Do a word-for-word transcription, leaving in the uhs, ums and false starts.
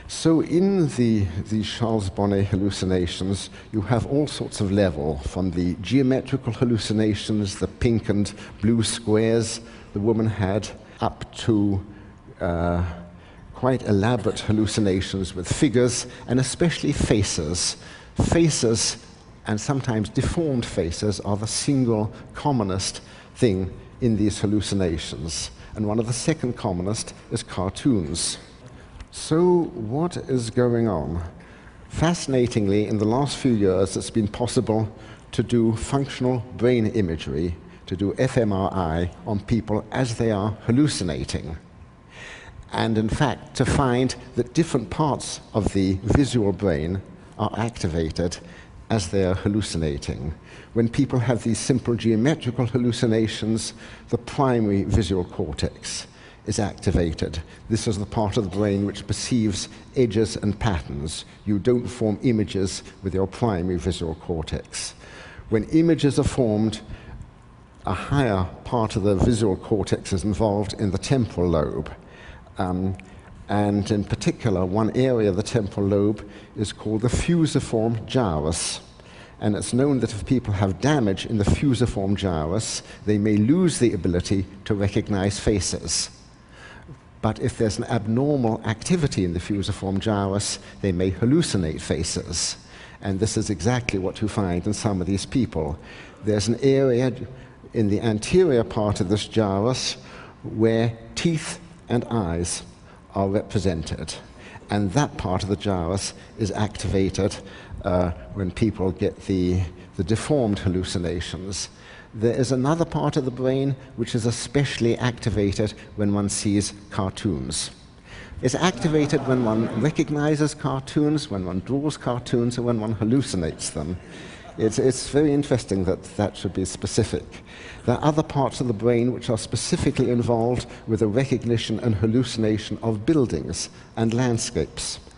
So in the, the Charles Bonnet hallucinations, you have all sorts of level, from the geometrical hallucinations, the pink and blue squares the woman had, up to uh, quite elaborate hallucinations with figures, and especially faces. Faces, and sometimes deformed faces, are the single commonest thing in these hallucinations. And one of the second commonest is cartoons. So what is going on? Fascinatingly, in the last few years, it's been possible to do functional brain imagery, to do f M R I on people as they are hallucinating. And in fact, to find that different parts of the visual brain are activated as they are hallucinating. When people have these simple geometrical hallucinations, the primary visual cortex is activated. This is the part of the brain which perceives edges and patterns. You don't form images with your primary visual cortex. When images are formed, a higher part of the visual cortex is involved in the temporal lobe. Um, and in particular, one area of the temporal lobe is called the fusiform gyrus. And it's known that if people have damage in the fusiform gyrus, they may lose the ability to recognize faces. But if there's an abnormal activity in the fusiform gyrus, they may hallucinate faces. And this is exactly what you find in some of these people. There's an area in the anterior part of this gyrus where teeth and eyes are represented. And that part of the gyrus is activated uh, when people get the, the deformed hallucinations. There is another part of the brain which is especially activated when one sees cartoons. It's activated when one recognizes cartoons, when one draws cartoons, or when one hallucinates them. It's, it's very interesting that that should be specific. There are other parts of the brain which are specifically involved with the recognition and hallucination of buildings and landscapes.